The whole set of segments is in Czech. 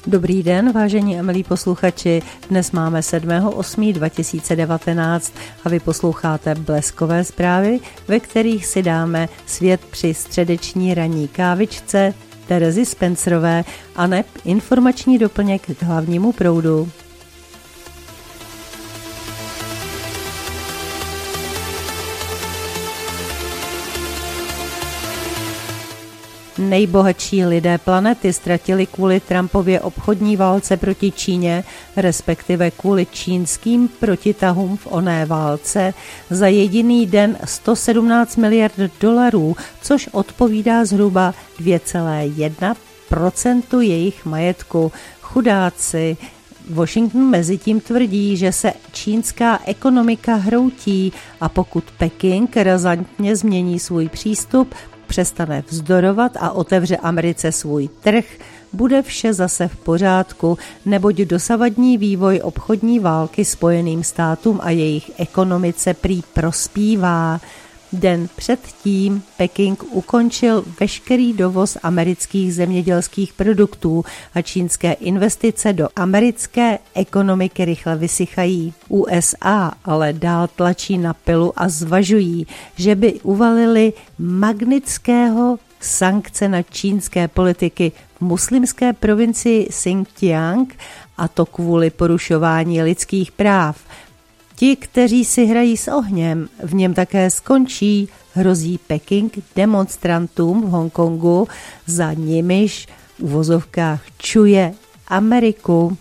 Dobrý den, vážení a milí posluchači. Dnes máme 7.8.2019 a vy posloucháte Bleskové zprávy, ve kterých si dáme svět při středeční ranní kávičce Terezy Spencerové a neb informační doplněk k hlavnímu proudu. Nejbohatší lidé planety ztratili kvůli Trumpově obchodní válce proti Číně, respektive kvůli čínským protitahům v oné válce, za jediný den 117 miliard dolarů, což odpovídá zhruba 2,1% jejich majetku. Chudáci. Washington mezitím tvrdí, že se čínská ekonomika hroutí a pokud Peking razantně změní svůj přístup, přestane vzdorovat a otevře Americe svůj trh, bude vše zase v pořádku, neboť dosavadní vývoj obchodní války Spojeným státům a jejich ekonomice prý prospívá. Den předtím Peking ukončil veškerý dovoz amerických zemědělských produktů a čínské investice do americké ekonomiky rychle vysychají. USA ale dál tlačí na pilu a zvažují, že by uvalili Magnitského sankce na čínské politiky v muslimské provincii Xinjiang, a to kvůli porušování lidských práv. Ti, kteří si hrají s ohněm, v něm také skončí, hrozí Peking demonstrantům v Hongkongu, za nimiž v uvozovkách čuje Ameriku.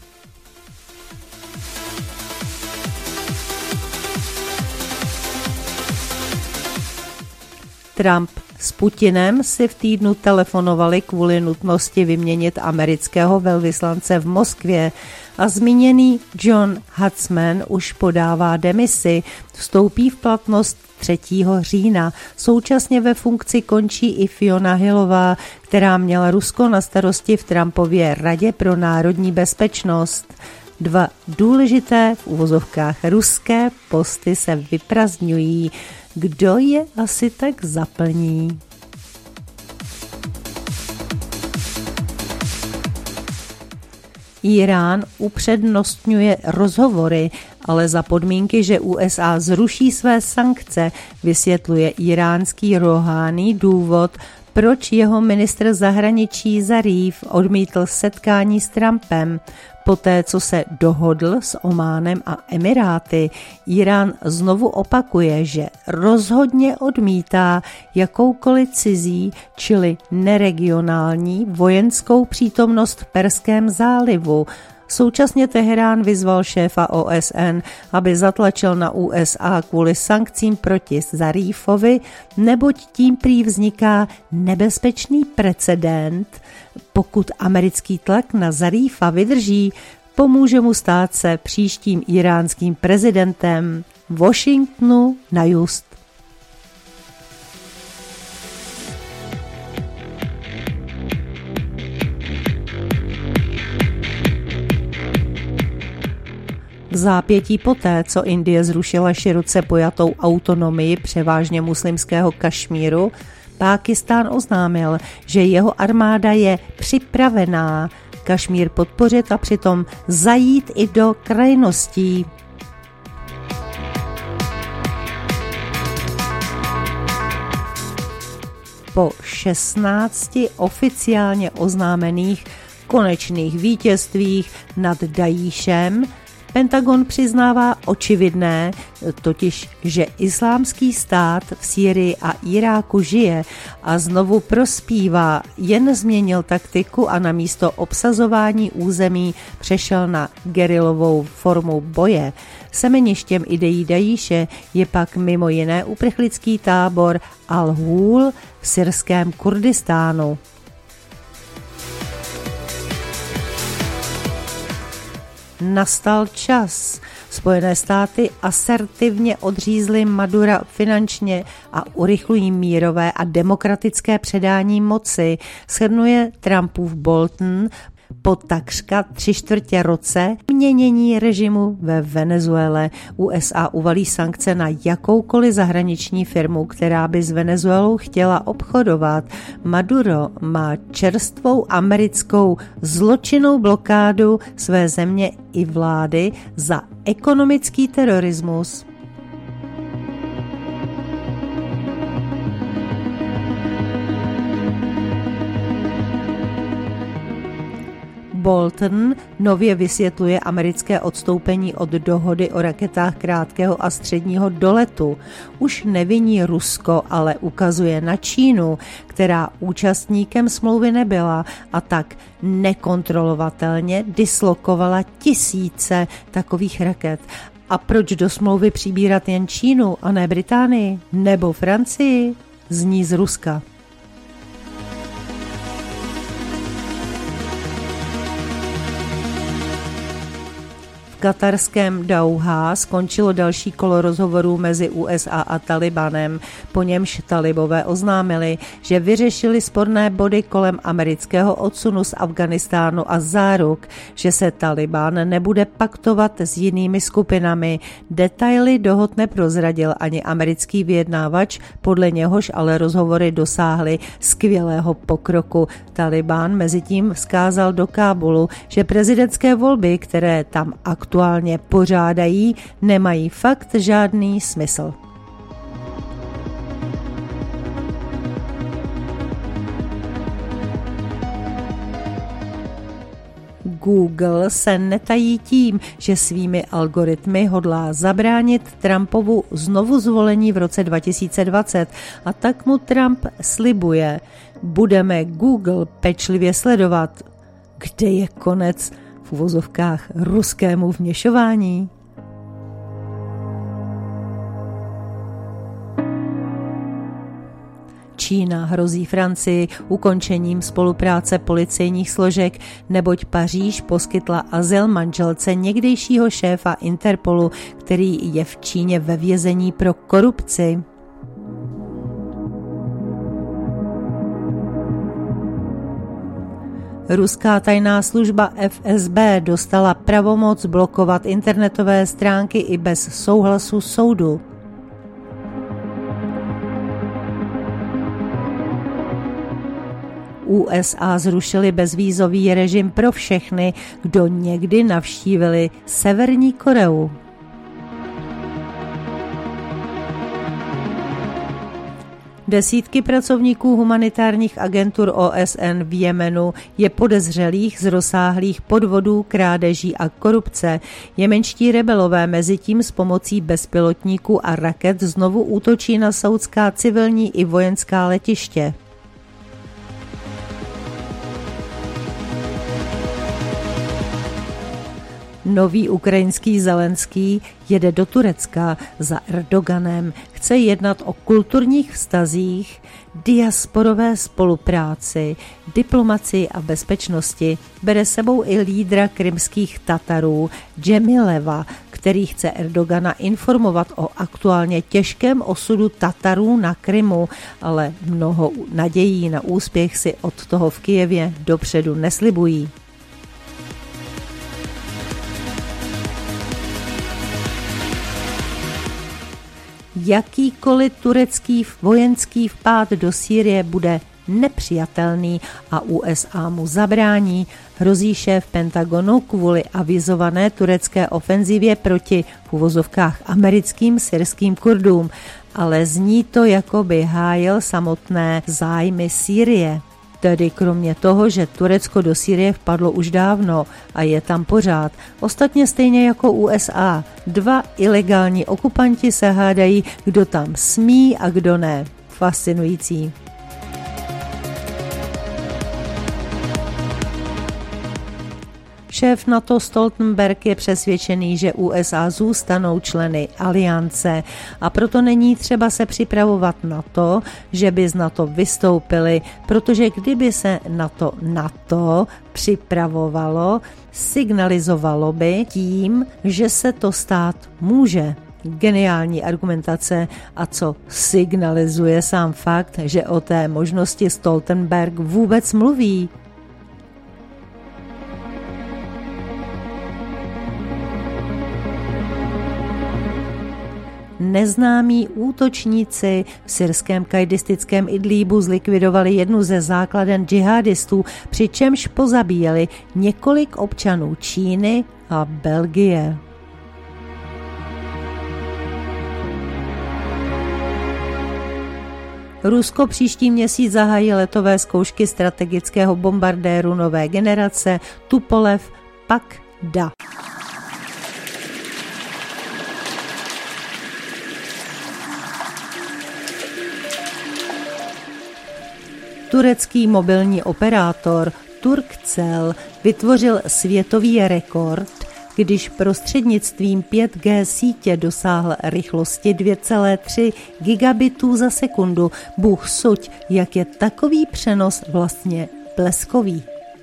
Trump s Putinem si v týdnu telefonovali kvůli nutnosti vyměnit amerického velvyslance v Moskvě a zmíněný John Huntsman už podává demisi, vstoupí v platnost 3. října. Současně ve funkci končí i Fiona Hillová, která měla Rusko na starosti v Trumpově Radě pro národní bezpečnost. 2 důležité v uvozovkách ruské posty se vyprazdňují. Kdo je asi tak zaplní? Irán upřednostňuje rozhovory, ale za podmínky, že USA zruší své sankce, vysvětluje íránský Rouhání důvod, proč jeho ministr zahraničí Zarif odmítl setkání s Trumpem. Poté, co se dohodl s Ománem a Emiráty, Irán znovu opakuje, že rozhodně odmítá jakoukoliv cizí, čili neregionální vojenskou přítomnost v Perském zálivu. Současně Teherán vyzval šéfa OSN, aby zatlačil na USA kvůli sankcím proti Zarifovi, neboť tím prý vzniká nebezpečný precedent. Pokud americký tlak na Zarifa vydrží, pomůže mu stát se příštím iránským prezidentem. Washingtonu na just. V zápětí poté, co Indie zrušila široce pojatou autonomii převážně muslimského Kašmíru, Pákistán oznámil, že jeho armáda je připravená Kašmír podpořit a přitom zajít i do krajností. Po 16 oficiálně oznámených konečných vítězstvích nad Dajíšem Pentagon přiznává očividné, totiž, že islámský stát v Sýrii a Iráku žije a znovu prospívá, jen změnil taktiku a namísto obsazování území přešel na gerilovou formu boje. Semeništěm ideí Dajíše je pak mimo jiné uprchlický tábor Al-Hul v syrském Kurdistánu. Nastal čas. Spojené státy asertivně odřízly Madura finančně a urychlují mírové a demokratické předání moci, shrnuje Trumpův Bolton. Po takřka 3/4 roce měnění režimu ve Venezuele USA uvalí sankce na jakoukoliv zahraniční firmu, která by s Venezuelou chtěla obchodovat. Maduro má čerstvou americkou zločinnou blokádu své země i vlády za ekonomický terorismus. Bolton nově vysvětluje americké odstoupení od dohody o raketách krátkého a středního doletu. Už neviní Rusko, ale ukazuje na Čínu, která účastníkem smlouvy nebyla a tak nekontrolovatelně dislokovala tisíce takových raket. A proč do smlouvy přibírat jen Čínu a ne Británii nebo Francii? Zní z Ruska. V katarském Dauhá skončilo další kolo rozhovorů mezi USA a Talibanem, po němž talibové oznámili, že vyřešili sporné body kolem amerického odsunu z Afghánistánu a záruk, že se Taliban nebude paktovat s jinými skupinami. Detaily dohod neprozradil ani americký vyjednávač, podle něhož ale rozhovory dosáhly skvělého pokroku. Taliban mezitím vzkázal do Kábulu, že prezidentské volby, které tam aktuálně pořádají, nemají fakt žádný smysl. Google se netají tím, že svými algoritmy hodlá zabránit Trumpovu znovu zvolení v roce 2020 a tak mu Trump slibuje: budeme Google pečlivě sledovat. Kde je konec v uvozovkách ruskému vměšování? Čína hrozí Francii ukončením spolupráce policejních složek, neboť Paříž poskytla azyl manželce někdejšího šéfa Interpolu, který je v Číně ve vězení pro korupci. Ruská tajná služba FSB dostala pravomoc blokovat internetové stránky i bez souhlasu soudu. USA zrušili bezvízový režim pro všechny, kdo někdy navštívili Severní Koreu. Desítky pracovníků humanitárních agentur OSN v Jemenu je podezřelých z rozsáhlých podvodů, krádeží a korupce. Jemenští rebelové mezitím s pomocí bezpilotníků a raket znovu útočí na saudská civilní i vojenská letiště. Nový ukrajinský Zelenský jede do Turecka za Erdoganem. Chce jednat o kulturních vztazích, diasporové spolupráci, diplomacii a bezpečnosti. Bere sebou i lídra krymských Tatarů Džemileva, který chce Erdogana informovat o aktuálně těžkém osudu Tatarů na Krymu, ale mnoho nadějí na úspěch si od toho v Kyjevě dopředu neslibují. Jakýkoliv turecký vojenský vpád do Sýrie bude nepřijatelný a USA mu zabrání, hrozí šéf Pentagonu kvůli avizované turecké ofenzivě proti v uvozovkách americkým syrským Kurdům, ale zní to, jako by hájil samotné zájmy Sýrie. Tedy kromě toho, že Turecko do Sýrie vpadlo už dávno a je tam pořád. Ostatně stejně jako USA. Dva ilegální okupanti se hádají, kdo tam smí a kdo ne. Fascinující. Šéf NATO Stoltenberg je přesvědčený, že USA zůstanou členy aliance a proto není třeba se připravovat na to, že by z NATO vystoupili, protože kdyby se NATO připravovalo, signalizovalo by tím, že se to stát může. Geniální argumentace, a co signalizuje sám fakt, že o té možnosti Stoltenberg vůbec mluví. neznámí útočníci v syrském kajdistickém Idlíbu zlikvidovali jednu ze základen džihadistů, přičemž pozabíjeli několik občanů Číny a Belgie. Rusko příští měsíc zahájí letové zkoušky strategického bombardéru nové generace Tupolev Pak-Da. Turecký mobilní operátor Turkcell vytvořil světový rekord, když prostřednictvím 5G sítě dosáhl rychlosti 2,3 gigabitů za sekundu. Bůh suď, jak je takový přenos vlastně bleskový.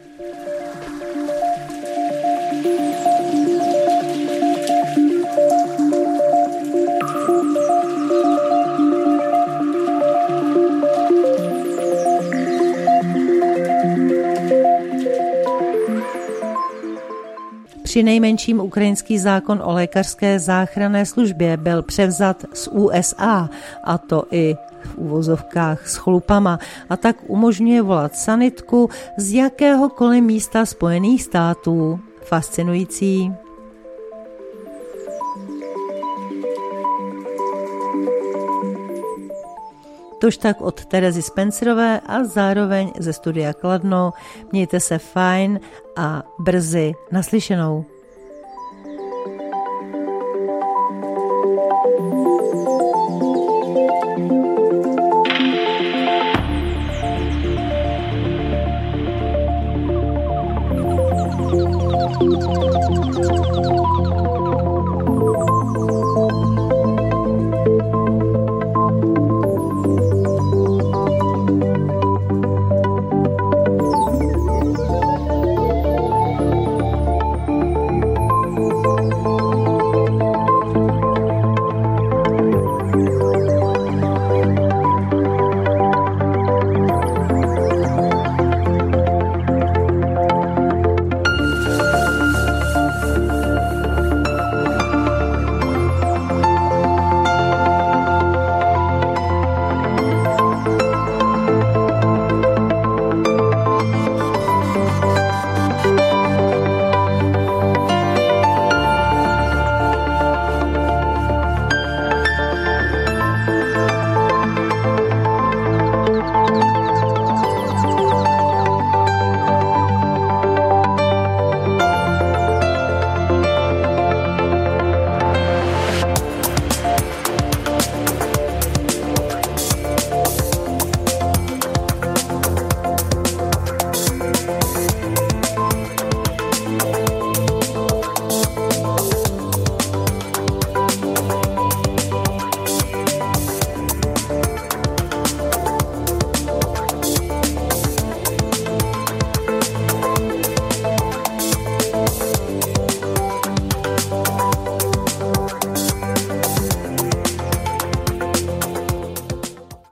Přinejmenším ukrajinský zákon o lékařské záchranné službě byl převzat z USA, a to i v uvozovkách s chlupama, a tak umožňuje volat sanitku z jakéhokoliv místa Spojených států. Fascinující. Tož tak od Terezy Spencerové a zároveň ze studia Kladno. Mějte se fajn a brzy naslyšenou.